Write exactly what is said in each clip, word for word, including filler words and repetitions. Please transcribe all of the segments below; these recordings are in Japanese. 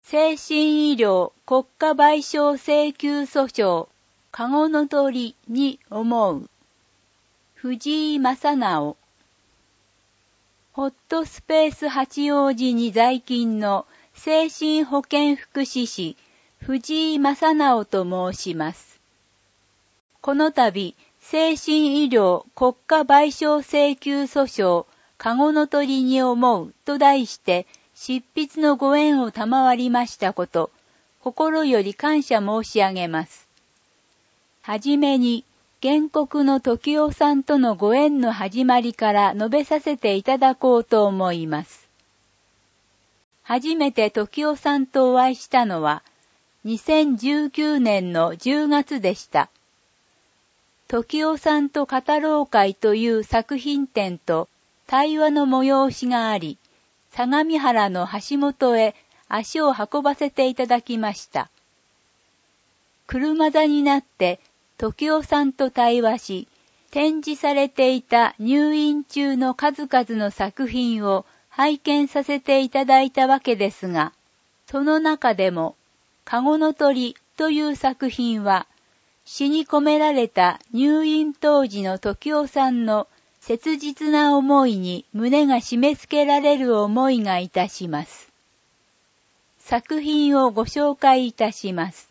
精神医療国家賠償請求訴訟、籠の鳥に思う。藤井正直。ホットスペース八王子に在勤の精神保健福祉士、藤井正直と申します。この度、精神医療国家賠償請求訴訟、籠の鳥に思うと題して執筆のご縁を賜りましたこと、心より感謝申し上げます。はじめに、原告の時代さんとのご縁の始まりから述べさせていただこうと思います。初めて時代さんとお会いしたのは、にせんじゅうきゅうねんのじゅうがつでした。時代さんと語ろう会という作品展と対話の催しがあり、相模原の橋本へ足を運ばせていただきました。車座になって時代さんと対話し、展示されていた入院中の数々の作品を拝見させていただいたわけですが、その中でも、籠の鳥という作品は、詩に込められた入院当時の時代さんの切実な思いに胸が締め付けられる思いがいたします。作品をご紹介いたします。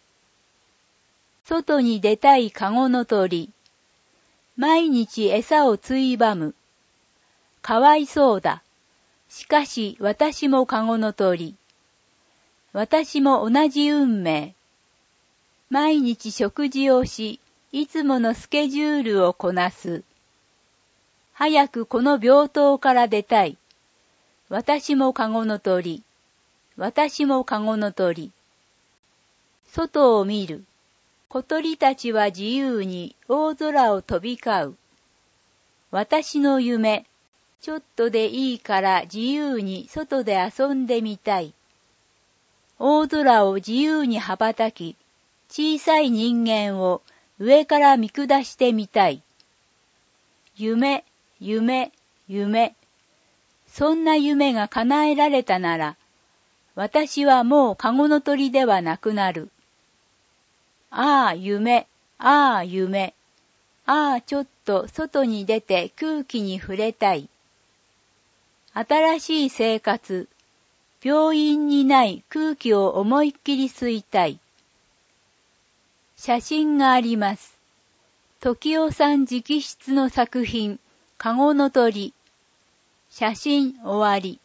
外に出たい籠の鳥。毎日餌をついばむ。かわいそうだ。しかし私も籠の鳥。私も同じ運命。毎日食事をし、いつものスケジュールをこなす。早くこの病棟から出たい。私も籠の鳥。私も籠の鳥。外を見る。小鳥たちは自由に大空を飛び交う。私の夢、ちょっとでいいから自由に外で遊んでみたい。大空を自由に羽ばたき、小さい人間を上から見下してみたい。夢、夢、夢。そんな夢が叶えられたなら、私はもう籠の鳥ではなくなる。ああ夢、ああ夢。ああちょっと外に出て空気に触れたい。新しい生活、病院にない空気を思いっきり吸いたい。写真があります。時代さん直筆の作品、籠の鳥。写真終わり。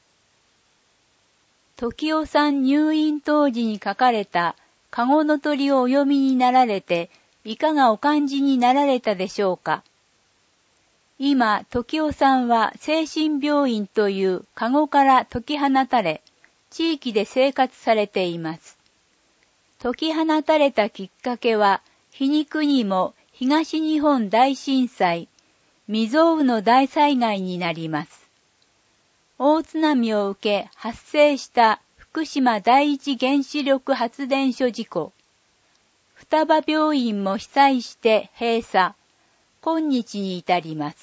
時代さん入院当時に書かれた籠の鳥をお読みになられて、いかがお感じになられたでしょうか。今、時代さんは精神病院という籠から解き放たれ、地域で生活されています。解き放たれたきっかけは、皮肉にも東日本大震災、未曾有の大災害になります。大津波を受け発生した福島第一原子力発電所事故。双葉病院も被災して閉鎖。今日に至ります。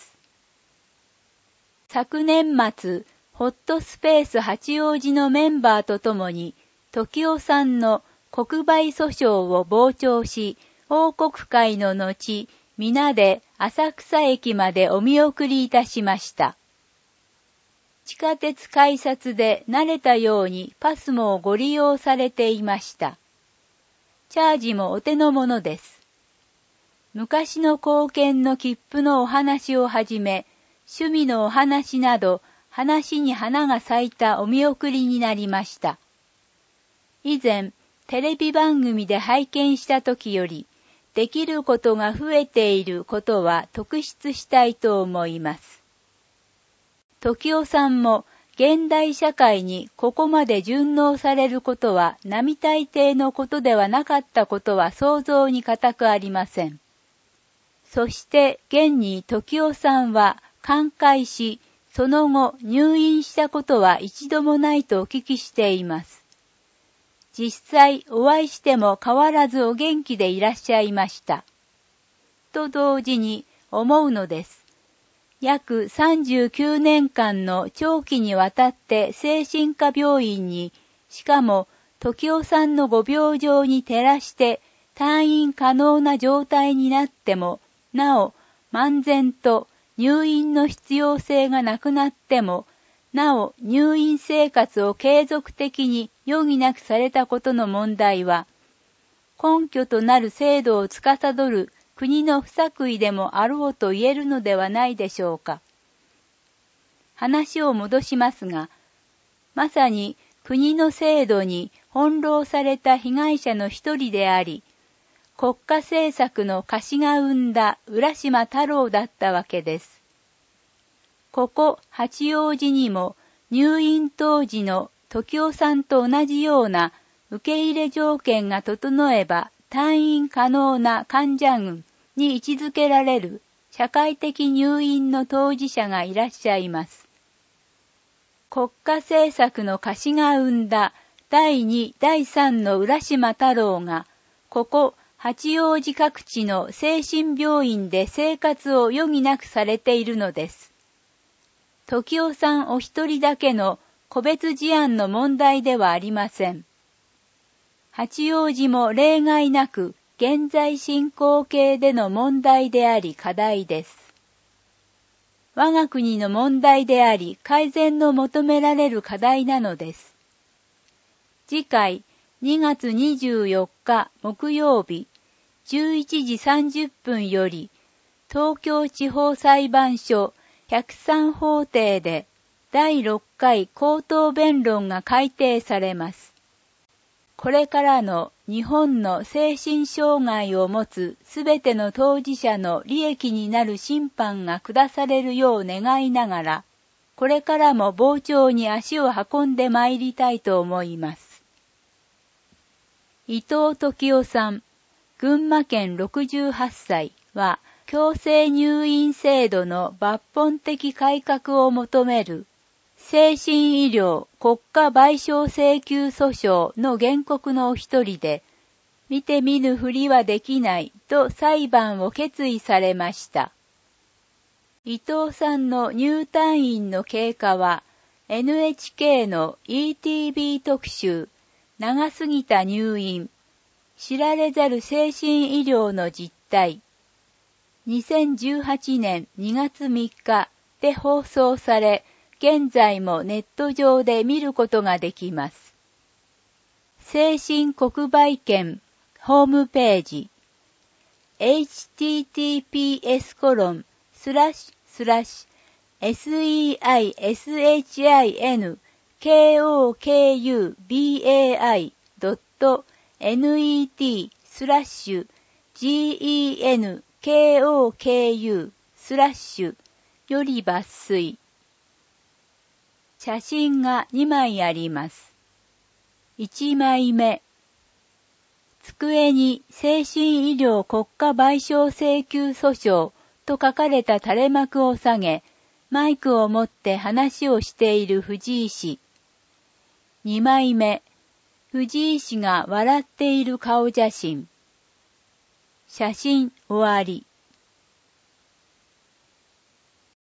昨年末、ホットスペース八王子のメンバーとともに、時代さんの国賠訴訟を傍聴し、報告会の後、皆で浅草駅までお見送りいたしました。地下鉄改札で慣れたようにパスモをご利用されていました。チャージもお手の物です。昔の貢献の切符のお話をはじめ、趣味のお話など、話に花が咲いたお見送りになりました。以前、テレビ番組で拝見した時より、できることが増えていることは特筆したいと思います。時代さんも現代社会にここまで順応されることは並大抵のことではなかったことは想像に難くありません。そして現に時代さんは寛解し、その後入院したことは一度もないとお聞きしています。実際お会いしても変わらずお元気でいらっしゃいました。と同時に思うのです。約さんじゅうきゅうねんかんの長期にわたって精神科病院にしかも、時代さんのご病状に照らして退院可能な状態になっても、なお、漫然と入院の必要性がなくなっても、なお入院生活を継続的に余儀なくされたことの問題は、根拠となる制度を司る国の不作為でもあろうと言えるのではないでしょうか。話を戻しますが、まさに国の制度に翻弄された被害者の一人であり、国家政策の貸しが生んだ浦島太郎だったわけです。ここ八王子にも入院当時の時代さんと同じような受け入れ条件が整えば退院可能な患者群に位置づけられる社会的入院の当事者がいらっしゃいます。国家政策の貸しが生んだだいに、だいさんの浦島太郎が、ここ八王子各地の精神病院で生活を余儀なくされているのです。時代さんお一人だけの個別事案の問題ではありません。八王子も例外なく現在進行形での問題であり課題です。我が国の問題であり改善の求められる課題なのです。次回にがつにじゅうよっか木曜日じゅういちじさんじゅっぷんより東京地方裁判所ひゃくさん法廷でだいろっかい口頭弁論が開廷されます。これからの日本の精神障害を持つすべての当事者の利益になる審判が下されるよう願いながら、これからも傍聴に足を運んで参りたいと思います。伊藤時代さん、群馬県ろくじゅうはっさいは、強制入院制度の抜本的改革を求める精神医療国家賠償請求訴訟の原告のお一人で、見て見ぬふりはできないと裁判を決意されました。伊藤さんの入退院の経過は エヌエイチケー の イーティービー 特集長すぎた入院知られざる精神医療の実態にせんじゅうはちねんにがつみっかで放送され、現在もネット上で見ることができます。精神国売券ホームページ エイチティーティーピーエスコロンスラッシュスラッシュセイシンコクバイドットネットスラッシュ ジーイーエヌケーオーケーユー スラッシュより抜粋。写真がにまいあります。いちまいめ。机に精神医療国家賠償請求訴訟と書かれた垂れ幕を下げ、マイクを持って話をしている藤井氏。にまいめ。藤井氏が笑っている顔写真。写真終わり。